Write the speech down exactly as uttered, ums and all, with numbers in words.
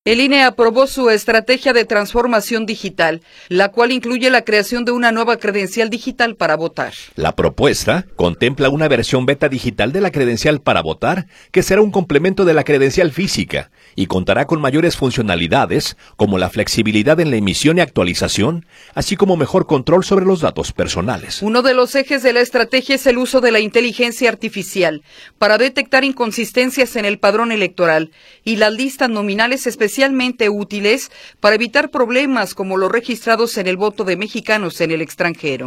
El I N E aprobó su estrategia de transformación digital, la cual incluye la creación de una nueva credencial digital para votar. La propuesta contempla una versión beta digital de la credencial para votar, que será un complemento de la credencial física y contará con mayores funcionalidades, como la flexibilidad en la emisión y actualización, así como mejor control sobre los datos personales. Uno de los ejes de la estrategia es el uso de la inteligencia artificial para detectar inconsistencias en el padrón electoral y las listas nominales especiales, especialmente útiles para evitar problemas como los registrados en el voto de mexicanos en el extranjero.